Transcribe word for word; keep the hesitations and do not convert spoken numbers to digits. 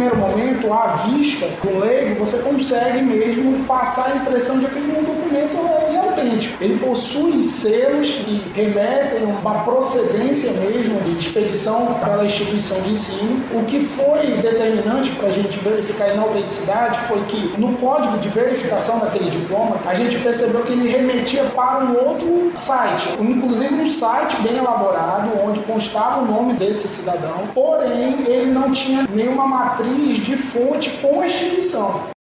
primeiro momento, à vista do leigo, você consegue mesmo passar a impressão de que um documento é autêntico. Ele possui selos que remetem a uma procedência mesmo de expedição pela instituição de ensino. O que foi determinante para a gente verificar a inautenticidade foi que no código de verificação daquele diploma, a gente percebeu que ele remetia para um outro site, inclusive um site bem elaborado, onde constava o nome desse cidadão, porém ele não tinha nenhuma matriz de fonte com a instituição.